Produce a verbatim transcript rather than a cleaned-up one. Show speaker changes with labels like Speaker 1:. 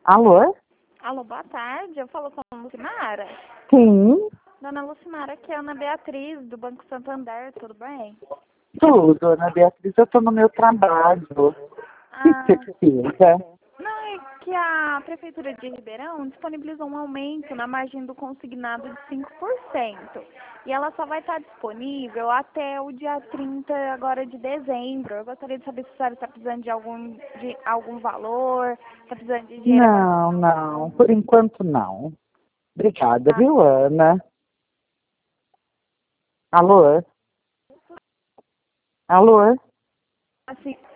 Speaker 1: Alô?
Speaker 2: Alô, boa tarde. Eu falo com a Lucimara.
Speaker 1: Sim,
Speaker 2: Dona Lucimara, aqui é a Ana Beatriz, do Banco Santander, tudo bem?
Speaker 1: tudo, Ana Beatriz. Eu estou no meu trabalho. O que
Speaker 2: Ah,
Speaker 1: você precisa?
Speaker 2: não, é que a Prefeitura de Ribeirão disponibilizou um aumento na margem do consignado de cinco por cento. E ela só vai estar disponível até o dia trinta agora de dezembro. Eu gostaria de saber se a senhora está precisando de algum, de algum valor, está precisando de dinheiro
Speaker 1: Não, não, por enquanto não. Obrigada,
Speaker 2: avançado.
Speaker 1: viu, Ana? Alô? Alô?
Speaker 2: Assim,